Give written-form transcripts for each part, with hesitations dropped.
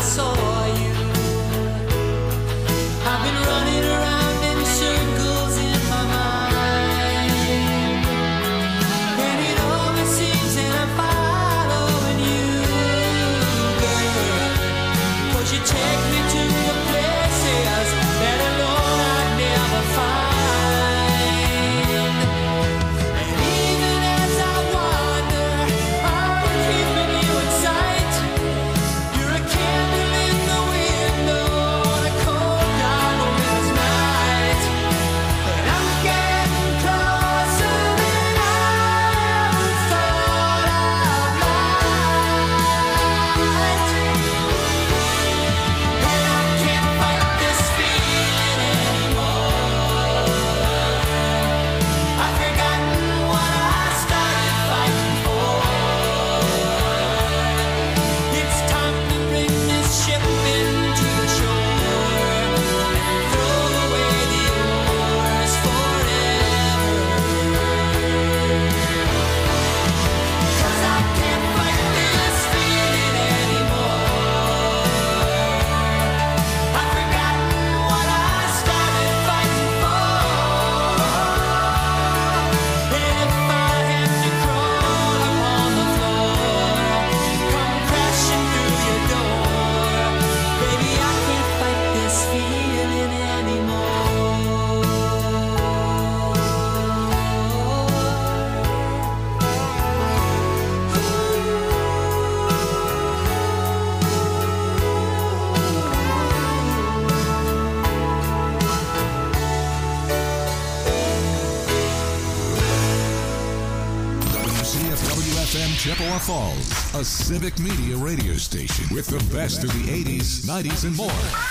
Chippewa Falls, a civic media radio station with the best of the 80s, 90s, and more.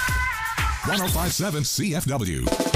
105.7 CFW.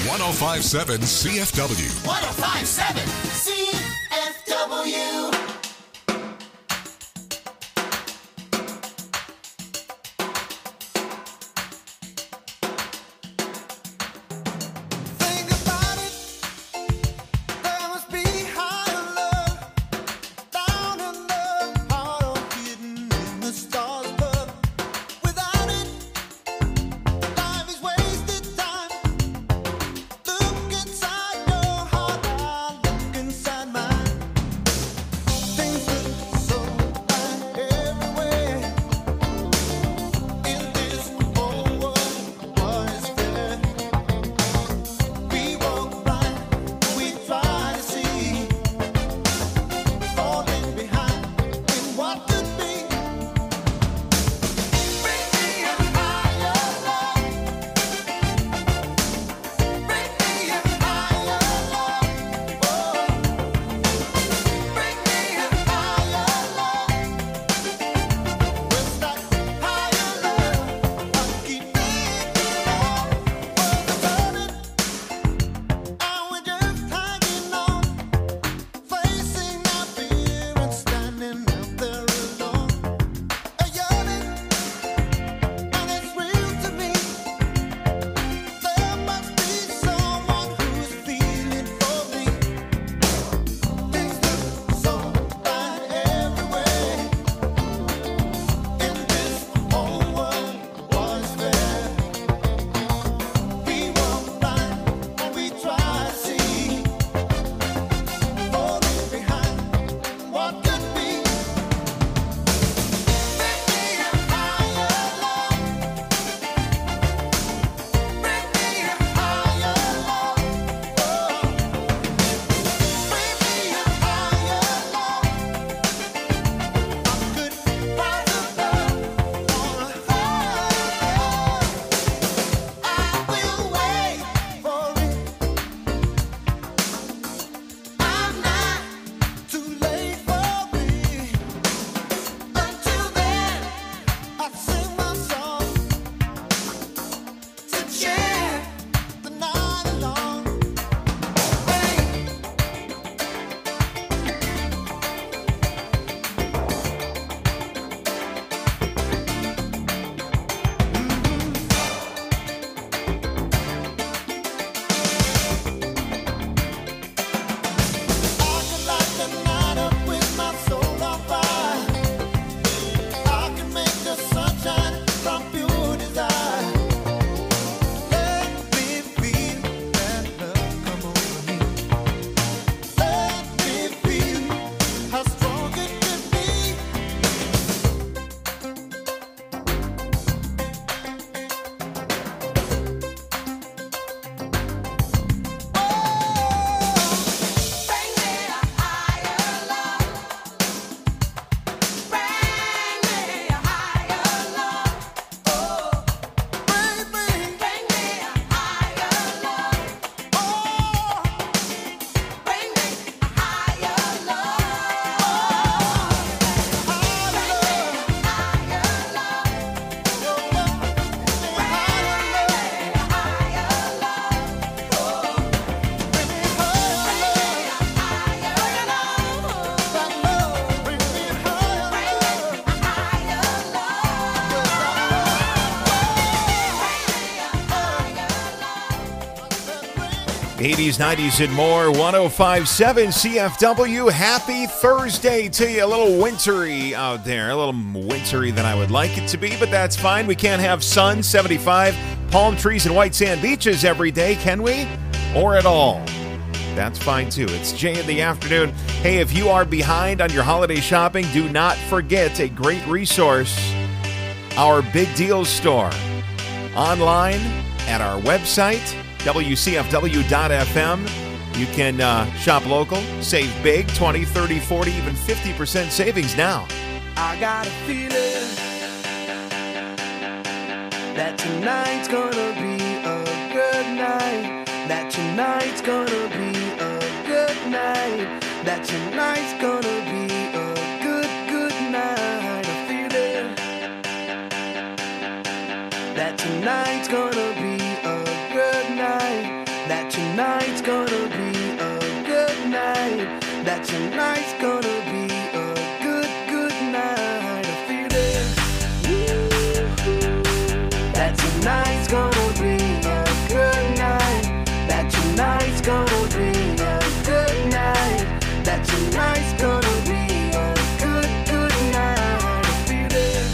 1057 CFW. 1057 CFW. '80s, '90s, and more. 1057 CFW. Happy Thursday to you. A little wintry out there. A little wintry than I would like it to be, but that's fine. We can't have sun, 75, palm trees, and white sand beaches every day, can we? Or at all. That's fine too. It's Jay in the afternoon. Hey, if you are behind on your holiday shopping, do not forget a great resource, our Big Deals store. Online at our website, WCFW.FM. You can shop local, save big, 20, 30, 40, even 50% savings now. I got a feeling that tonight's gonna be a good night. That tonight's gonna be a good night. That tonight's gonna be a good, good night. A feeling that tonight's gonna be a good night. That tonight's gonna be a good night. That tonight's gonna be a good, good night. I feel it. That tonight's gonna be a good night. That tonight's gonna be a good night. That tonight's gonna be a good, good night. I feel it.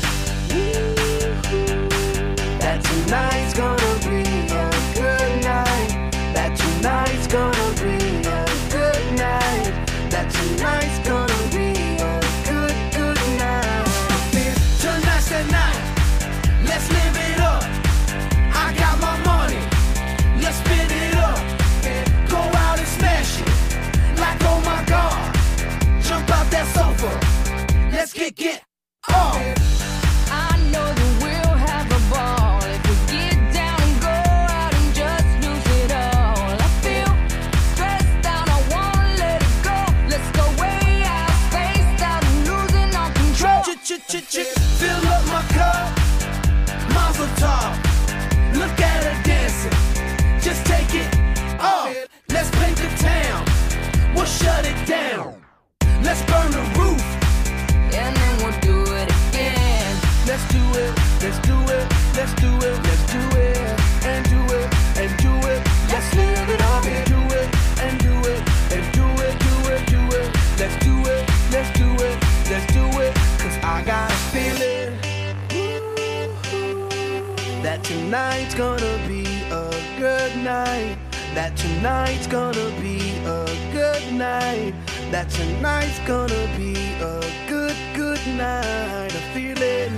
That tonight's gonna be a good night. That tonight's gonna be a good night. That tonight's gonna be a good, good night. Tonight's the night. Let's live it up. I got my money. Let's spin it up. Go out and smash it. Like oh my God. Jump out that sofa. Let's get off. I know that we'll have a ball if we get down and go out and just lose it all. I feel stressed out, I wanna let it go. Let's go way out, spaced out and losing all control. Fill up my cup. Mazel tov. Look at her dancing. Just take it off. Let's paint the town. We'll shut it down. Let's burn the roof. And then we'll do it again. Let's do it. Let's do it. Let's do it. Let's do it. And do it. And do it. Let's live it up and do it. And do it. And do it. Do it. Do it. Let's do it. Let's do it. Let's do it. 'Cause I got a feeling that tonight's gonna be a good night. That tonight's gonna be a good night. That tonight's gonna be a good, good night. I feel it.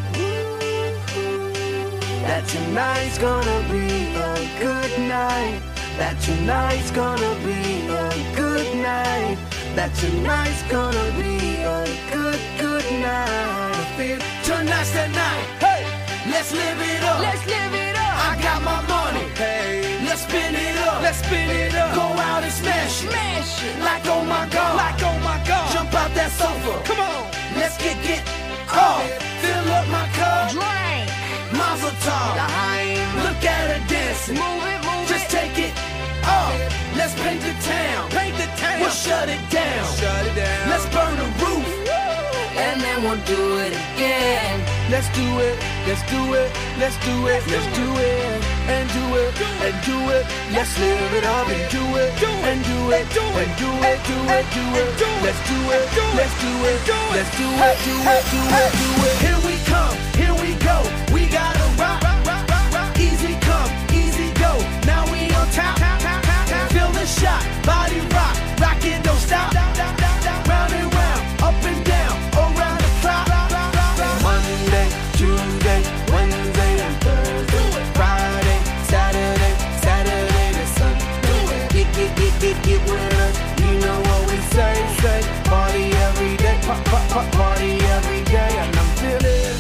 That tonight's gonna be a good night. That tonight's gonna be a good night. That tonight's gonna be a good, good night. I feel tonight's the night. Hey, let's live it up. Let's live it up. I got my money. Hey, let's spin it up. Let's spin it up. Go out and smash it. Smash it. Like oh my God. Like oh my God. Jump out that sofa. Come on. Let's get off. Fill up my cup. Drink. Mazel tov. Look at her dancing. Move it, move Just it. take it off. Let's paint the town. Paint the town. We'll shut it down. Shut it down. Let's burn the roof. And then we'll do it again. Let's do it. Let's do it. Let's do it. Let's do it. And do it. And do it. Let's live it up and do it. And do it. And do it. Do it. Do it. Let's do it. Let's do it. Let's do it. Do it. Do it. Do it. Here we come. Here we go. We gotta rock. Easy come. Easy go. Now we on top. Feel the shot. Body rock. Rock it. Don't stop. Round and round. Up and down. Around the clock. Monday, Tuesday, Wednesday, and Thursday. Friday, Saturday, Saturday to Sunday. Get with us. You know what we say. Party every day. Party every day. And I'm feeling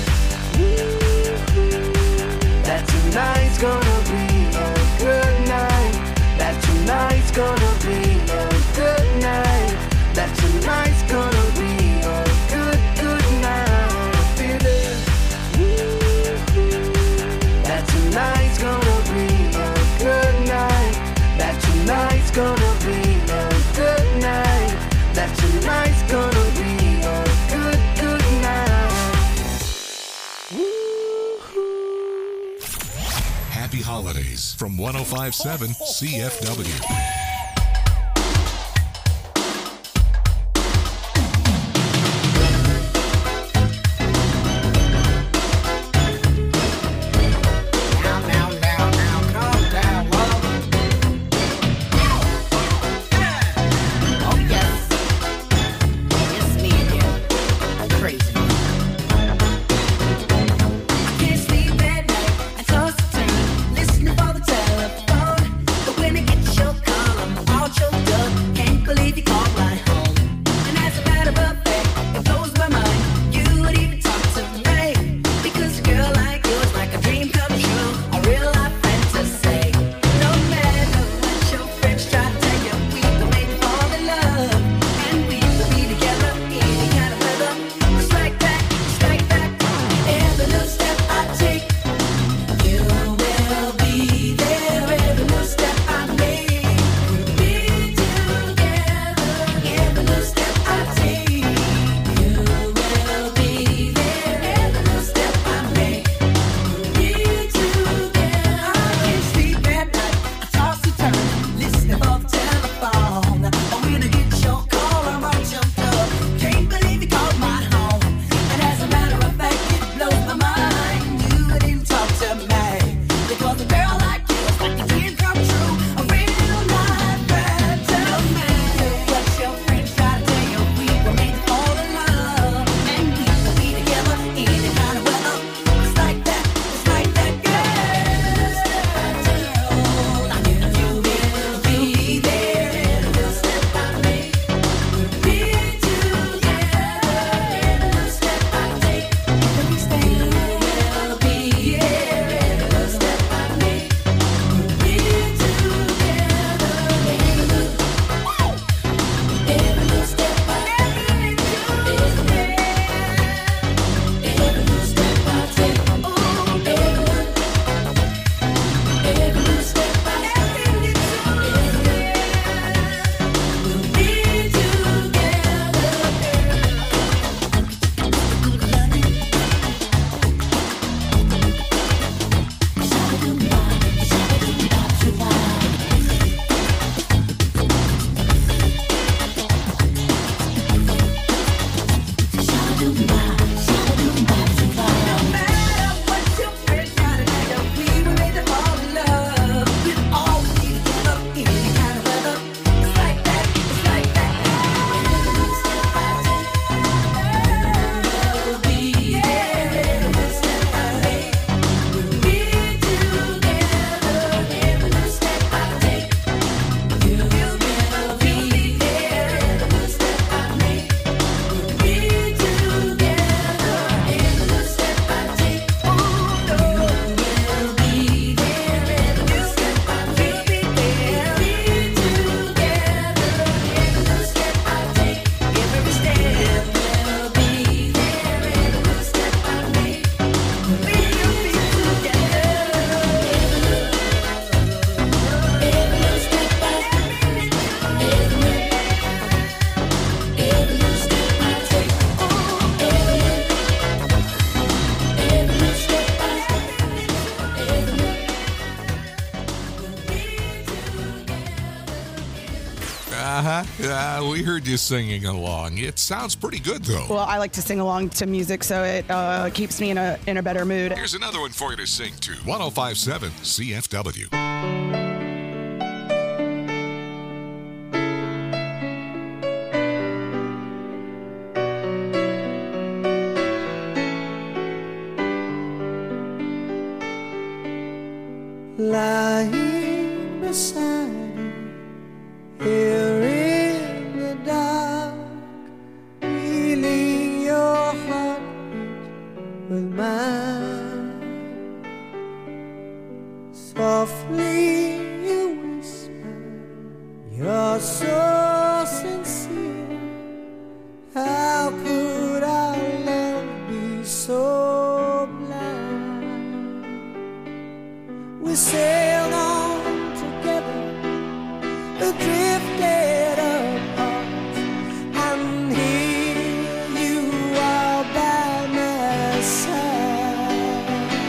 that tonight's gonna be a good night. That tonight's gonna be a good night. That tonight's gonna be a good, good night. I feel it. That tonight's gonna be a good night. That tonight's gonna be a good night. That tonight's gonna be a good, good night. Happy holidays from 105.7 CFW. Listening for the telephone, but when it gets your call, We heard you singing along. It sounds pretty good, though. Well, I like to sing along to music, so it keeps me in a better mood. Here's another one for you to sing to. 105.7 CFW. Lying beside you here in the dark, feeling your heartbeat with mine. Softly you whisper, you're so sincere. How could our love be so blind? We sailed on together, drifted apart, and here you are by my side.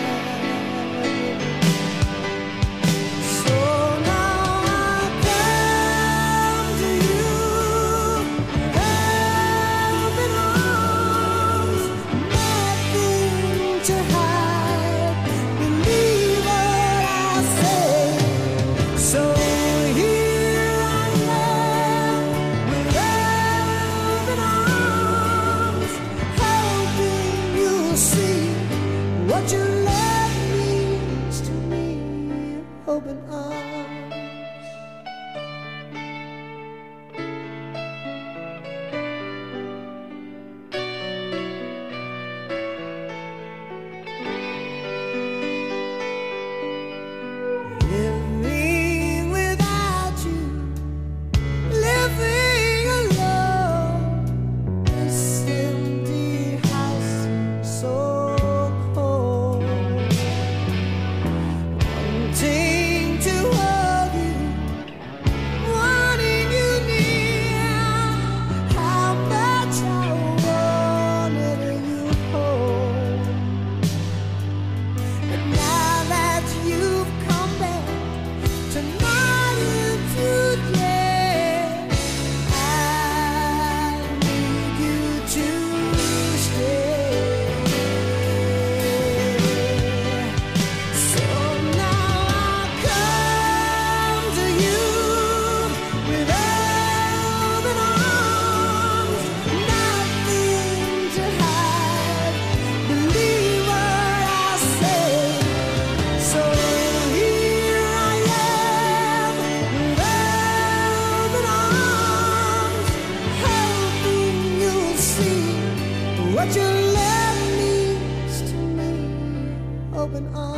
So now I come to you, open arms, nothing to hide. Believe what I say. So here I am with open arms, hoping you'll see what your love means to me. Open arms. Living without you, living alone, this empty house so cold. Wanting to hold you, wanting you near, how much I wanted you home. But now that you've come back tonight into day, I need you to stay. So now I come to you with open arms, nothing to hide. Believe what I say. So here I am with open arms, hoping you'll see what your love means to me. Open arms.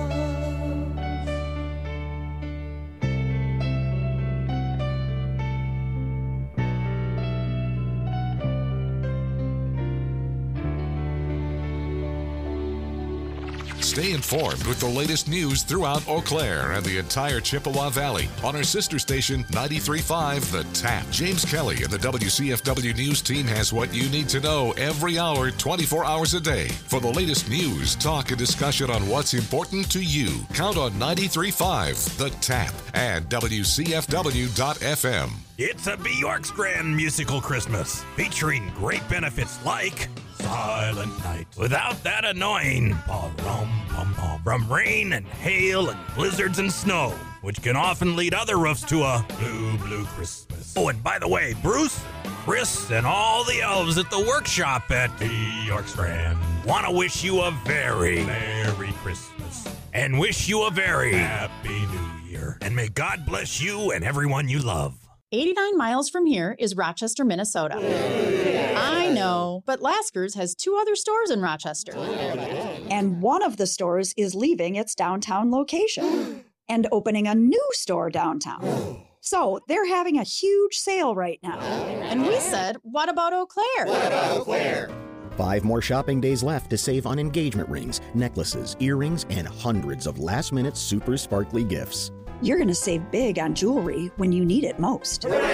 Stay informed with the latest news throughout Eau Claire and the entire Chippewa Valley on our sister station 93.5 The Tap. James Kelly and the WCFW News team has what you need to know every hour, 24 hours a day. For the latest news, talk, and discussion on what's important to you, count on 93.5 The Tap and WCFW.FM. It's a Bjork's Grand Musical Christmas, featuring great benefits like Silent Night, without that annoying pa-rum-pum-pum from rain and hail and blizzards and snow, which can often lead other roofs to a blue Christmas. Oh, and by the way, Bruce, Chris, and all the elves at the workshop at Bjork's Grand want to wish you a very Merry Christmas and wish you a very Happy New Year. And may God bless you and everyone you love. 89 miles from here is Rochester, Minnesota. I know, but Lasker's has 2 other stores in Rochester. And one of the stores is leaving its downtown location and opening a new store downtown. So they're having a huge sale right now. And we said, what about Eau Claire? 5 more shopping days left to save on engagement rings, necklaces, earrings, and hundreds of last-minute super sparkly gifts. You're going to save big on jewelry when you need it most. Hooray!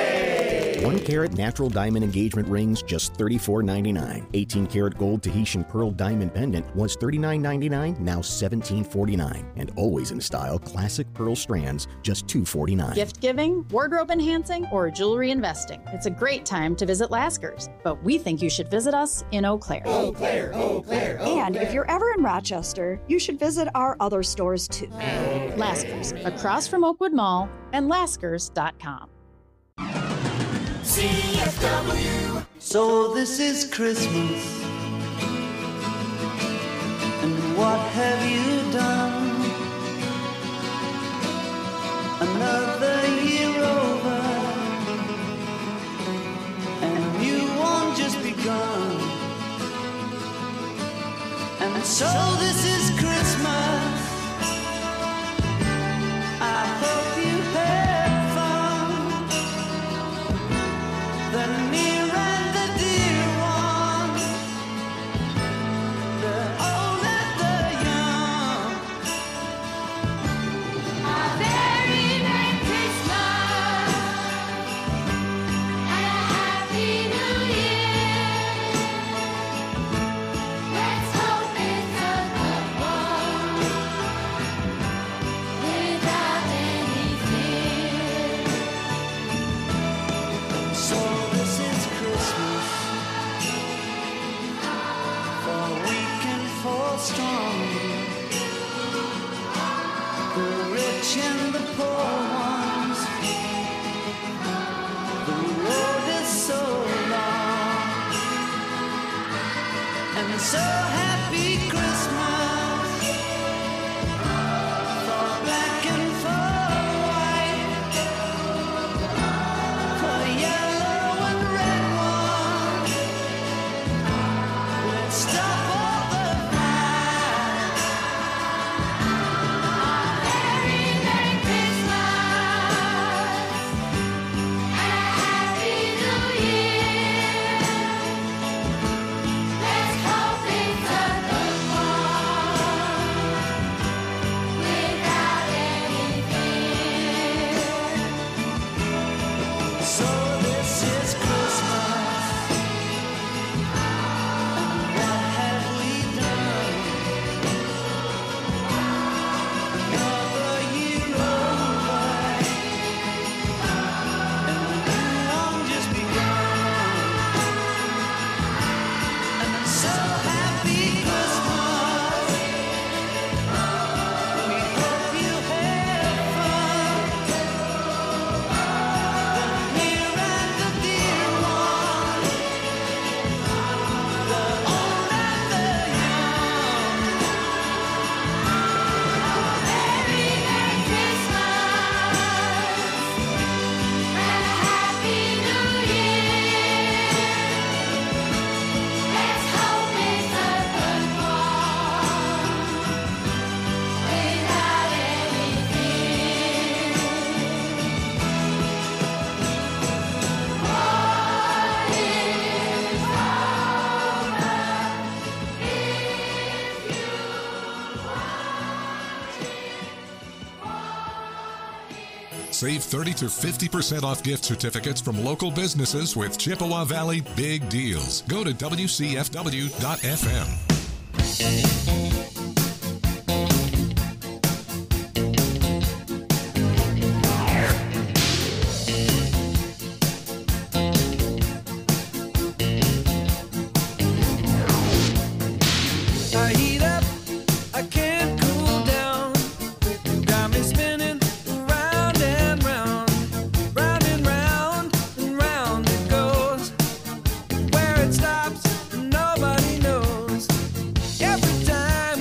1 carat natural diamond engagement rings, just $34.99. 18 karat gold Tahitian pearl diamond pendant was $39.99, now $17.49. And always in style, classic pearl strands, just $2.49. Gift giving, wardrobe enhancing, or jewelry investing. It's a great time to visit Lasker's, but we think you should visit us in Eau Claire. Eau Claire, Eau Claire, Eau And if you're ever in Rochester, you should visit our other stores too. Lasker's, across from Oakwood Mall, and laskers.com. CFW. So this is Christmas, and what have you done? Another year over, and a new one just begun. And so this is Christmas. I hope you had fun. The near and the dear ones, the old and the young. A very Merry Christmas and a Happy New Year. Let's hope it's a good one without any fear. So this is Christmas, for weak and for strong, the rich and the poor ones. The road is so long, and so happy Christmas for black and for white, for yellow and red ones. Let's stop all the fight. Very Merry Christmas and a Happy New Year. Let's hope it's a good one without any fear. So this is Christmas, and what have we done? Another year over, and a new one just begun. And I'm so happy Christmas. We hope you had fun. The near and the dear ones, the old and the young. Very Merry Christmas and a Happy New Year. Let's hope it's a good one without any fear. What is Save 30 to 50% off gift certificates from local businesses with Chippewa Valley Big Deals. Go to WCFW.FM. I heat up, I can't cool down. You got me spinning round and round, round and round and round it goes. Where it stops, nobody knows. Every time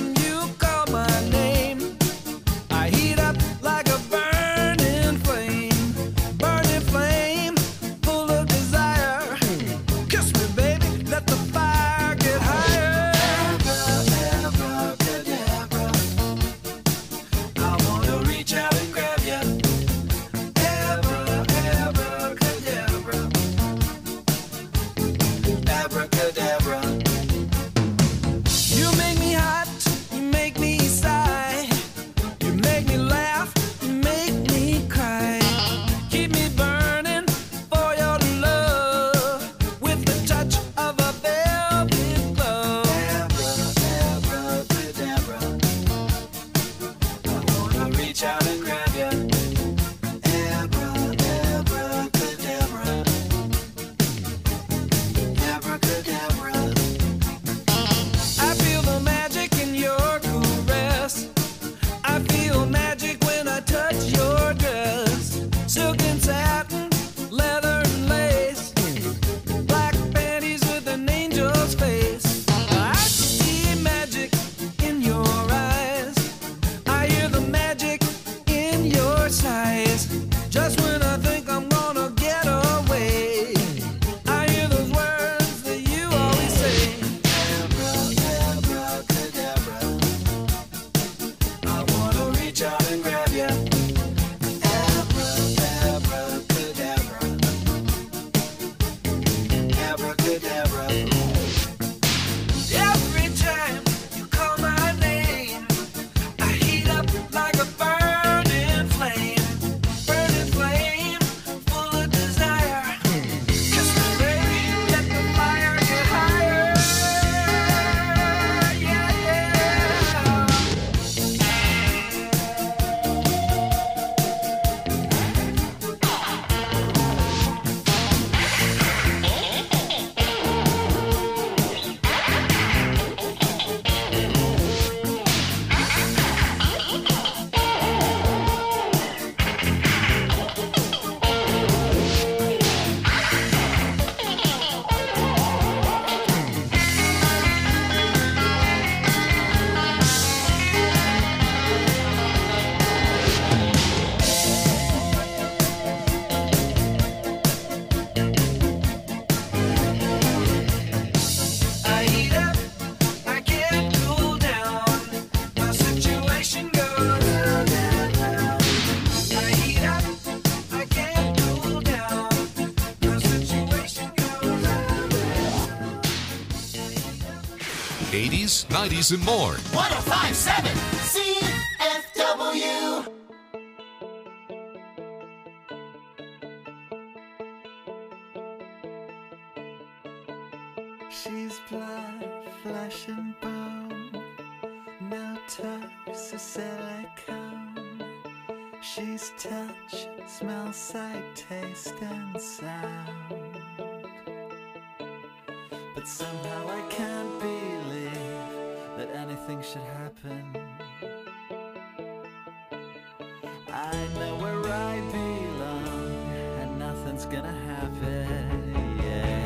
80s, 90s, and more. 1057 CFW. She's blood, flesh and bone, no tucks or silicone. She's touch, smell, sight, taste and sound. But somehow I can't believe that anything should happen. I know where I belong and nothing's gonna happen, yeah.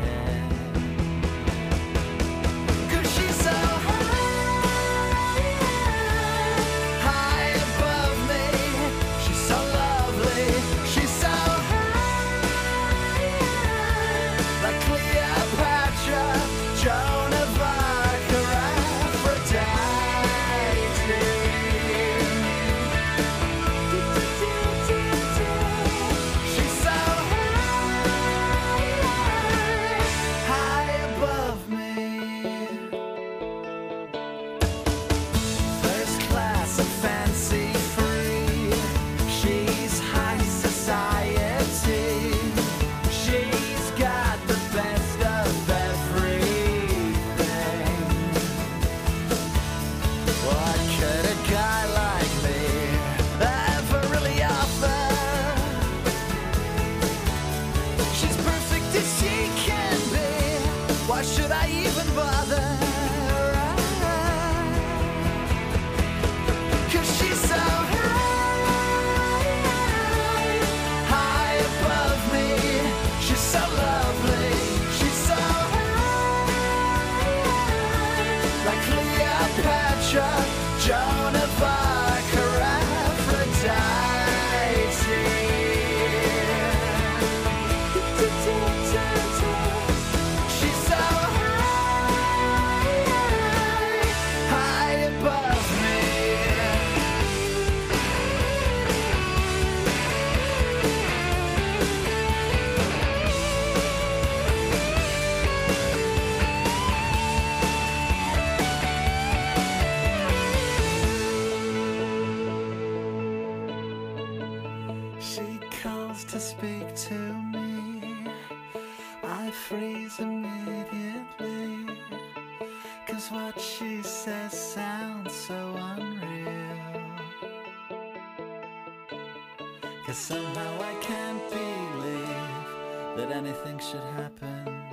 To speak to me, I freeze immediately, 'cause what she says sounds so unreal. 'Cause somehow I can't believe that anything should happen.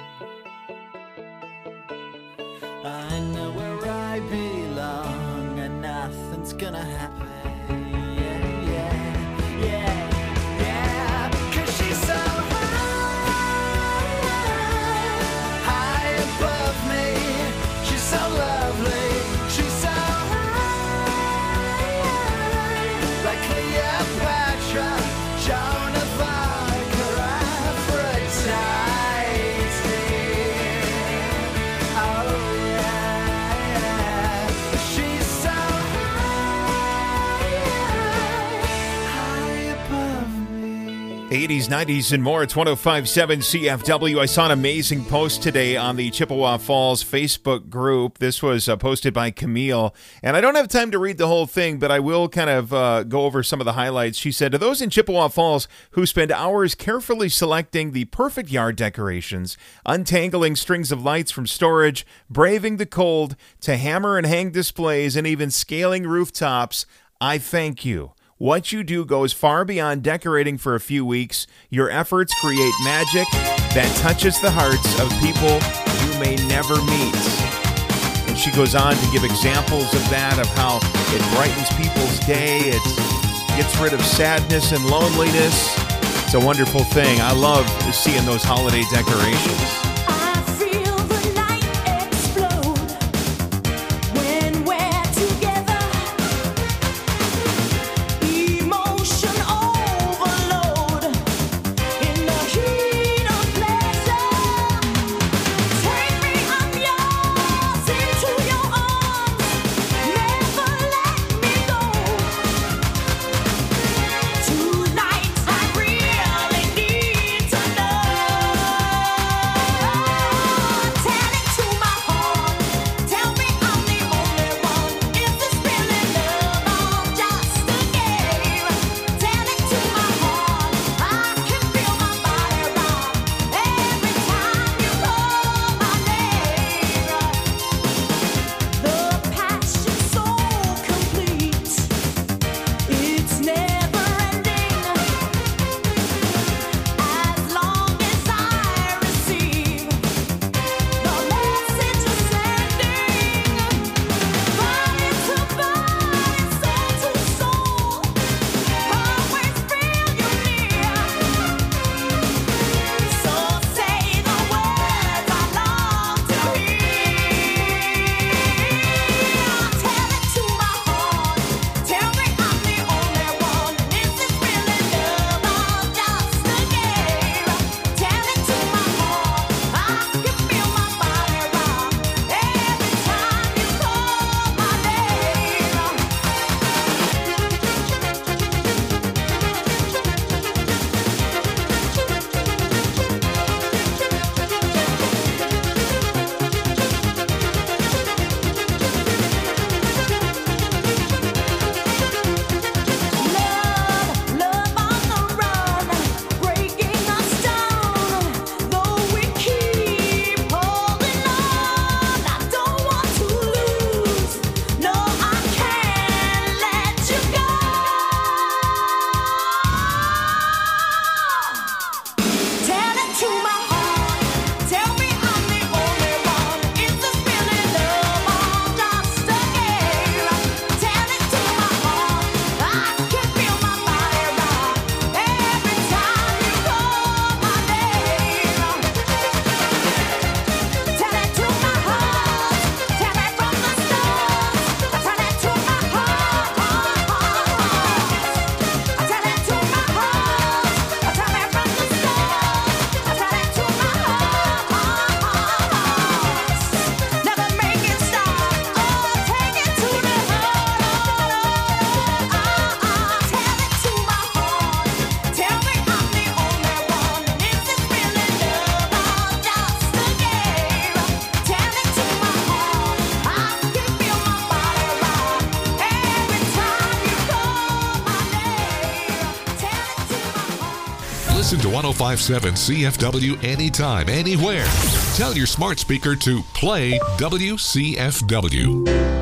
I know where I belong and nothing's gonna happen. Yeah, yeah, yeah. '80s, '90s, and more. It's 1057 CFW. I saw an amazing post today on the Chippewa Falls Facebook group. This was posted by Camille, and I don't have time to read the whole thing, but I will kind of go over some of the highlights. She said, to those in Chippewa Falls who spend hours carefully selecting the perfect yard decorations, untangling strings of lights from storage, braving the cold, to hammer and hang displays, and even scaling rooftops, I thank you. What you do goes far beyond decorating for a few weeks. Your efforts create magic that touches the hearts of people you may never meet. And she goes on to give examples of that, of how it brightens people's day. It gets rid of sadness and loneliness. It's a wonderful thing. I love seeing those holiday decorations. Listen to 105.7 CFW anytime, anywhere. Tell your smart speaker to play WCFW.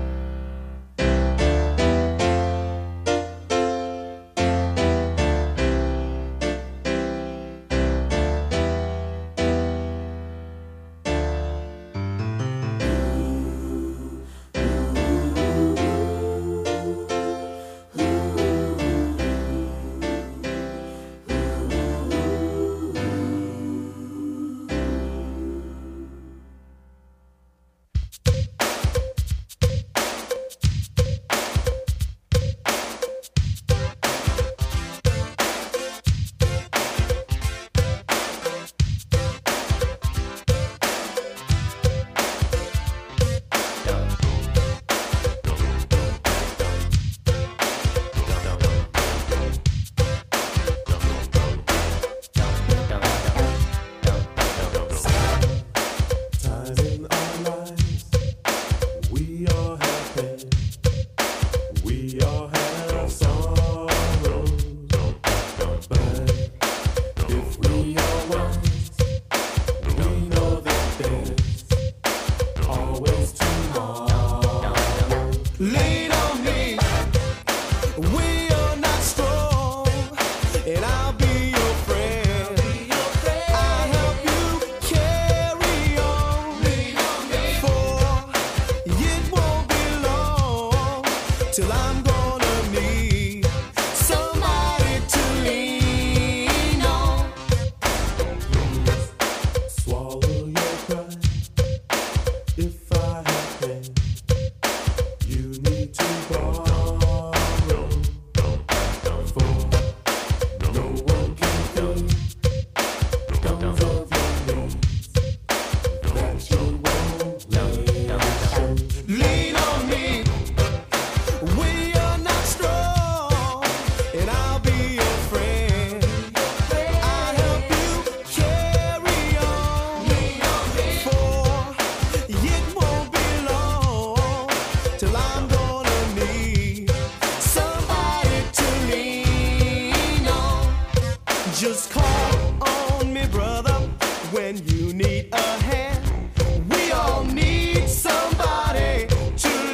Just call on me, brother, when you need a hand. We all need somebody to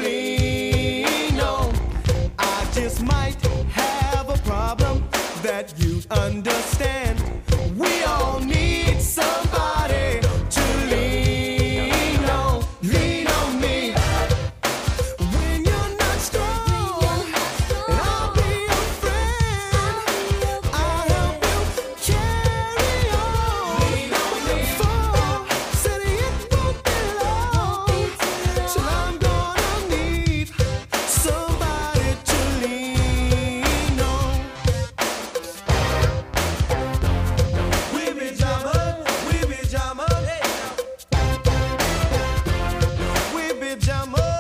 lean on. I just might have a problem that you'd understand. We all need somebody to lean on. Lean on me when you're not strong, and I'll be your friend. I'll help you carry on. Lean on me. Said it won't be long till I'm gonna need somebody to lean on. We be jamming, we be jamming, we be jamming,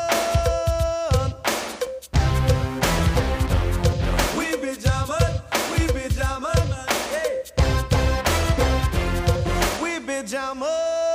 we be jamming, we be jamming, we be jamming.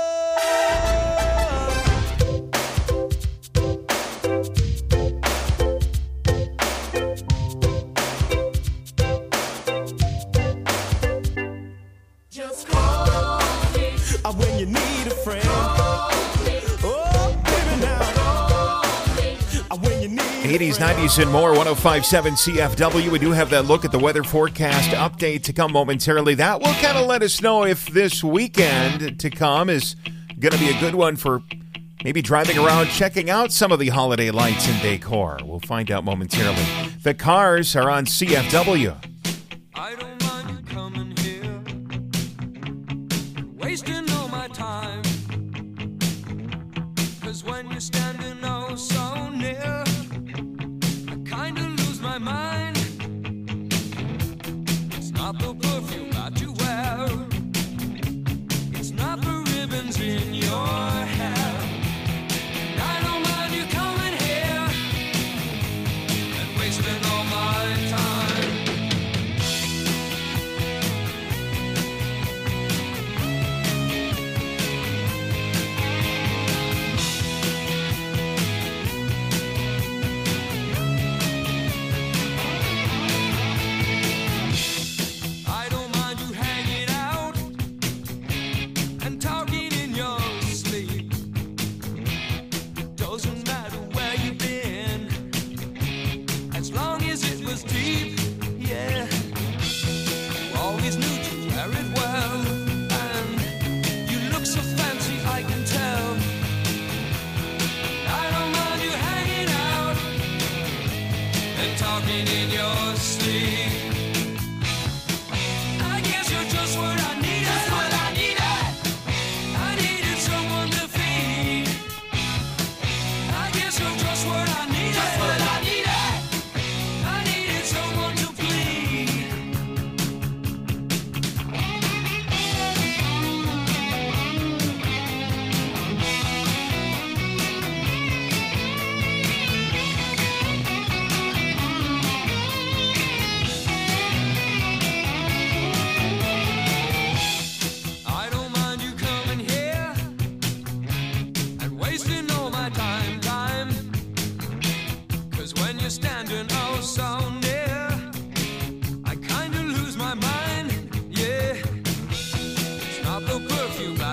Just call me when you need a friend. Oh, baby, now. When you need 80s, 90s, and more. 105.7 CFW. We do have that look at the weather forecast update to come momentarily. That will kind of let us know if this weekend to come is going to be a good one for maybe driving around, checking out some of the holiday lights and decor. We'll find out momentarily. The Cars are on CFW. I don't mind you coming here, wasting all my time. 'Cause when you're standing oh so near, I kinda lose my mind. It's not the perfume that you wear, it's not the ribbons in your hair. And I don't mind you coming here and wasting all my time.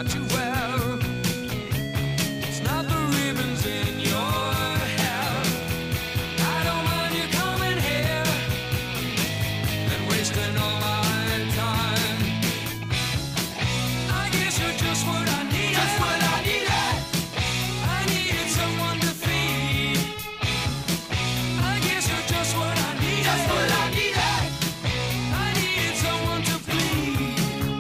got you well. It's not the ribbons in your hair. I don't mind you coming here and wasting all my time. I guess you're just what I needed. Just what I needed. I needed someone to feed. I guess you're just what I needed. Just what I needed. I needed someone to please.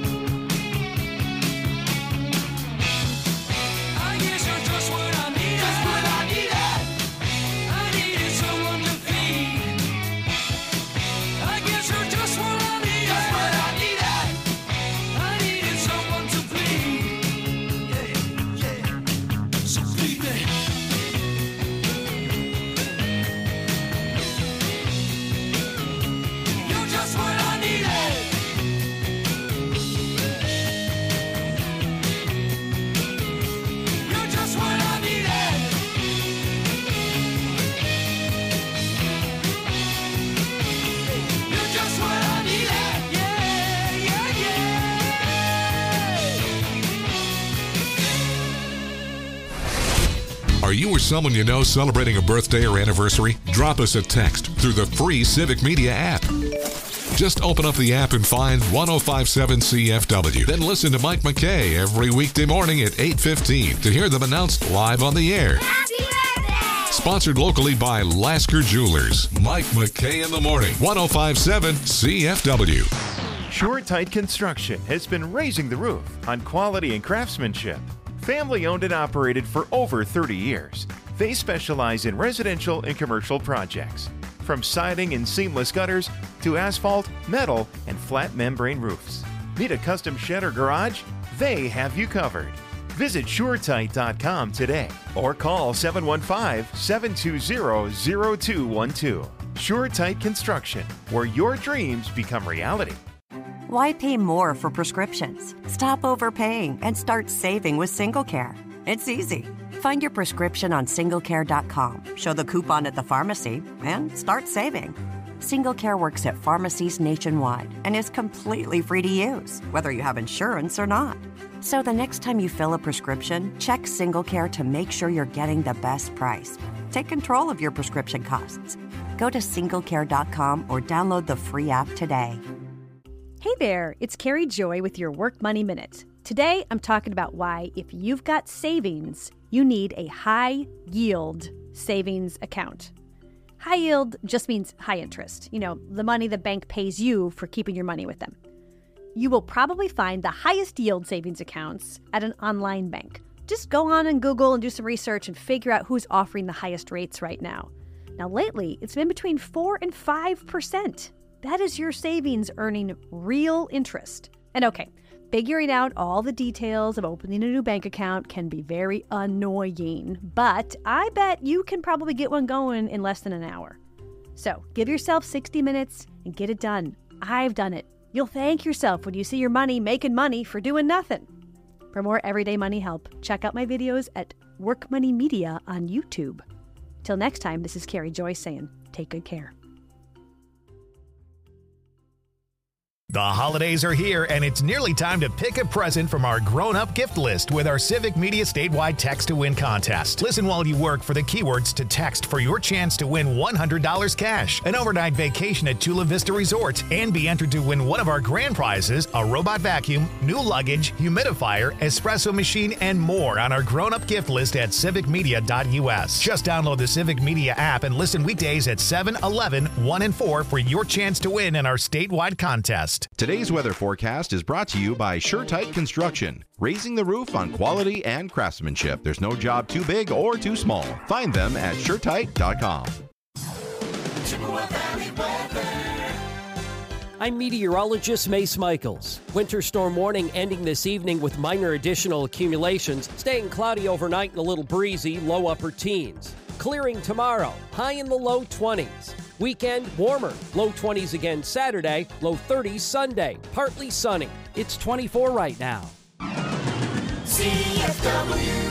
I guess you're just what I needed. Just what I needed. I needed someone to feed. I guess you're just what I needed. Just what I needed. I needed someone to please. Yeah, yeah. So please me. You're just what I needed. You're just what I needed. You're just what I needed. Yeah, yeah, yeah. Are you or someone you know celebrating a birthday or anniversary? Drop us a text through the free Civic Media app. Just open up the app and find 1057 CFW. Then listen to Mike McKay every weekday morning at 8:15 to hear them announced live on the air. Sponsored locally by Lasker Jewelers. Mike McKay in the morning. 1057 CFW. SureTight Construction has been raising the roof on quality and craftsmanship. Family owned and operated for over 30 years. They specialize in residential and commercial projects, from siding and seamless gutters to asphalt, metal, and flat membrane roofs. Need a custom shed or garage? They have you covered. Visit SureTight.com today or call 715-720-0212. SureTight Construction, where your dreams become reality. Why pay more for prescriptions? Stop overpaying and start saving with SingleCare. It's easy. Find your prescription on singlecare.com, show the coupon at the pharmacy, and start saving. SingleCare works at pharmacies nationwide and is completely free to use, whether you have insurance or not. So the next time you fill a prescription, check SingleCare to make sure you're getting the best price. Take control of your prescription costs. Go to singlecare.com or download the free app today. Hey there, it's Carrie Joy with your Work Money Minute. Today, I'm talking about why, if you've got savings, you need a high-yield savings account. High yield just means high interest. You know, the money the bank pays you for keeping your money with them. You will probably find the highest yield savings accounts at an online bank. Just go on and Google and do some research and figure out who's offering the highest rates right now. Now, lately, it's been between 4 and 5%. That is your savings earning real interest. And okay, figuring out all the details of opening a new bank account can be very annoying, but I bet you can probably get one going in less than an hour. So give yourself 60 minutes and get it done. I've done it. You'll thank yourself when you see your money making money for doing nothing. For more everyday money help, check out my videos at Work Money Media on YouTube. Till next time, this is Carrie Joy saying, take good care. The holidays are here, and it's nearly time to pick a present from our grown-up gift list with our Civic Media statewide text-to-win contest. Listen while you work for the keywords to text for your chance to win $100 cash, an overnight vacation at Chula Vista Resort, and be entered to win one of our grand prizes, a robot vacuum, new luggage, humidifier, espresso machine, and more on our grown-up gift list at civicmedia.us. Just download the Civic Media app and listen weekdays at 7, 11, 1, and 4 for your chance to win in our statewide contest. Today's weather forecast is brought to you by SureTight Construction, raising the roof on quality and craftsmanship. There's no job too big or too small. Find them at SureTight.com. I'm meteorologist Mace Michaels. Winter storm warning ending this evening with minor additional accumulations, staying cloudy overnight and a little breezy, low upper teens. Clearing tomorrow, high in the low 20s. Weekend, warmer, low 20s again Saturday, low 30s Sunday, partly sunny. It's 24 right now. CFW.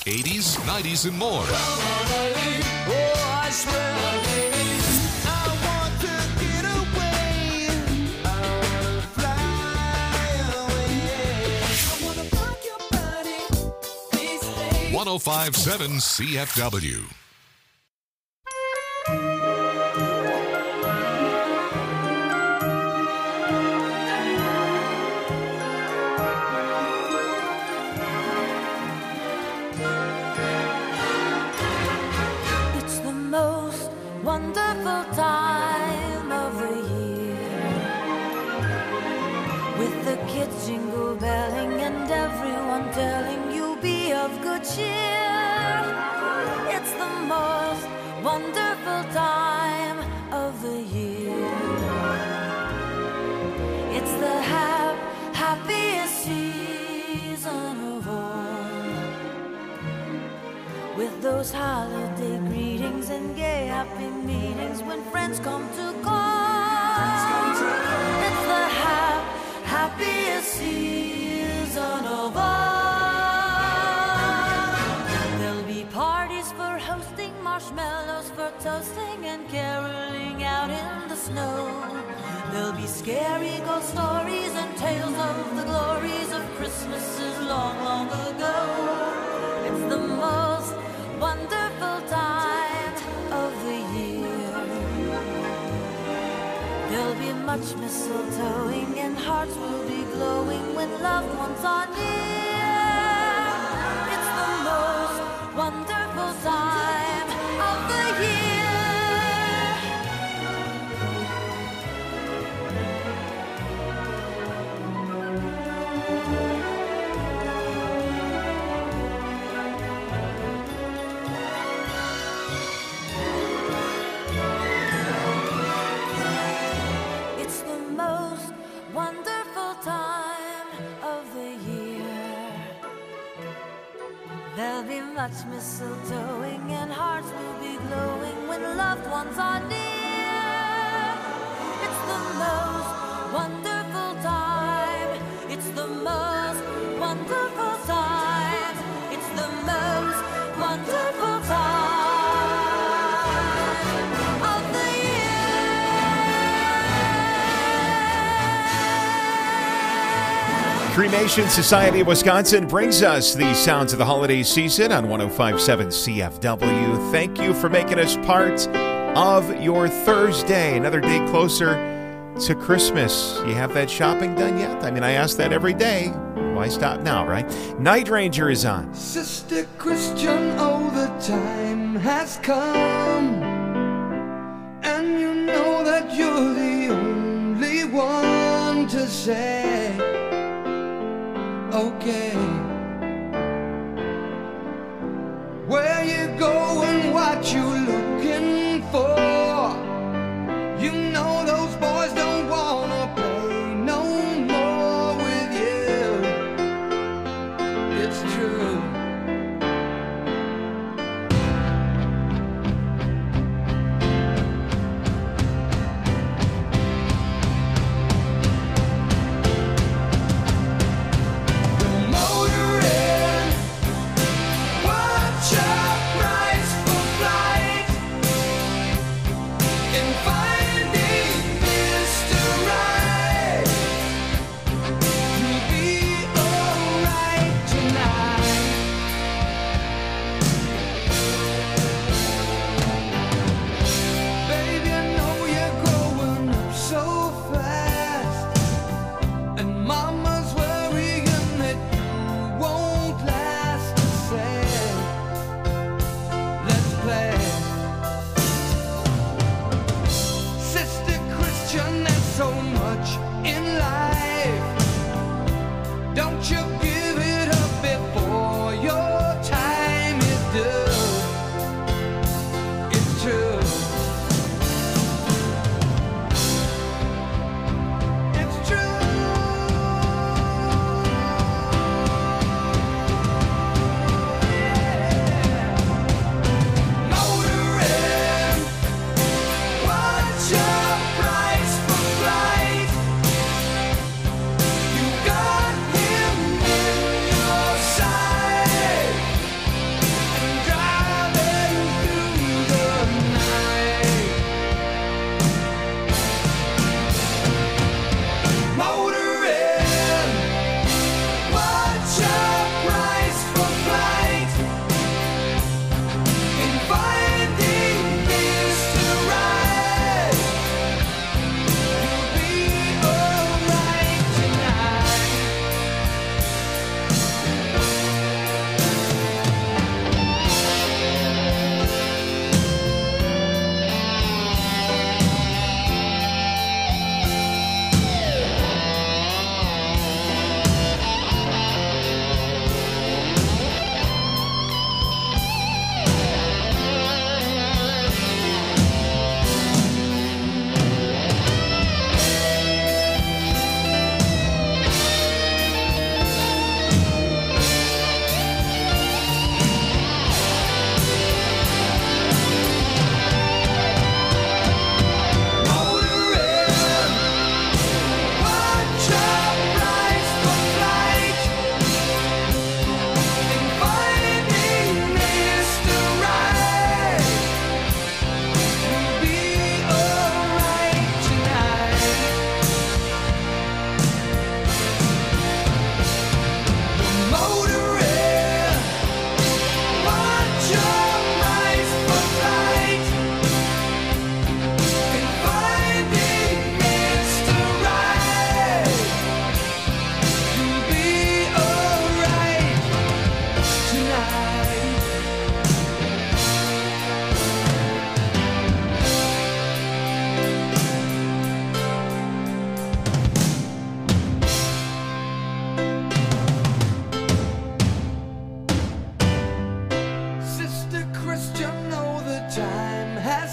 80s, 90s, and more. Oh, I swear. I want to get away. I wanna fly away. I wanna rock your body. Please stay. 1057 CFW. It's the most wonderful time of the year, with the kids jingle belling and everyone telling you be of good cheer. It's the most wonderful time of the year. It's the happiest season of all, with those holiday greetings and gay happy meetings when friends come to call. It's the happiest season of all. There'll be parties for hosting, marshmallows for toasting, and caroling out in the snow. There'll be scary ghost stories and tales of the glories of Christmases long, long ago. It's the most wonderful time of the year. There'll be much mistletoeing and hearts will be glowing when loved ones are near. It's the most wonderful time of the year. It's the most wonderful time of the year. There'll be much mistletoeing and hearts will be glowing when loved ones are near. It's the most wonderful time. It's the most wonderful time. It's the most wonderful time of the Cremation Society of Wisconsin brings us the sounds of the holiday season on 1057 CFW. Thank you for making us part of your Thursday. Another day closer to Christmas. You have that shopping done yet? I mean, I ask that every day. Why stop now, right? Night Ranger is on. Sister Christian, oh, the time has come, and you know that you're the only one to say, okay. Where you going, what you looking for? You know those boys don't wanna play no more with you. It's true. Motoring, watch your price for flight, and finding Mr. Right. You'll be alright tonight. Baby, I know you're growing up so fast, and Mama's worrying that you won't last to say, let's play.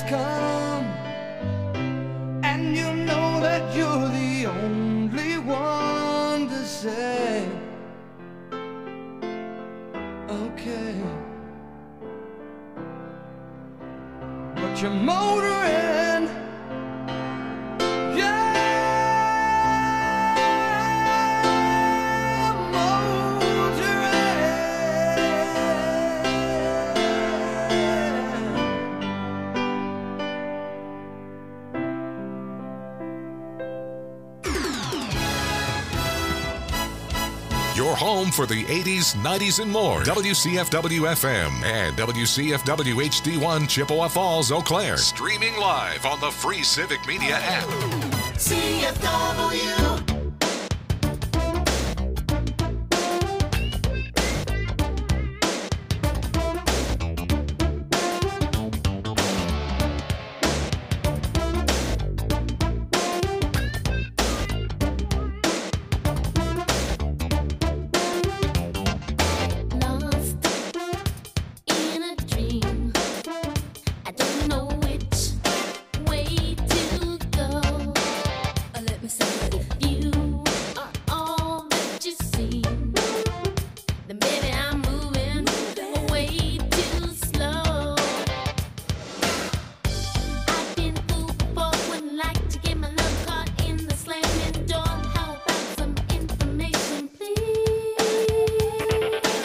come, and you know that you're the only one to say, okay. But you're motoring, yeah, Your home for the 80s, 90s, and more. WCFW-FM and WCFW HD1 Chippewa Falls, Eau Claire. Streaming live on the free Civic Media app. CFW.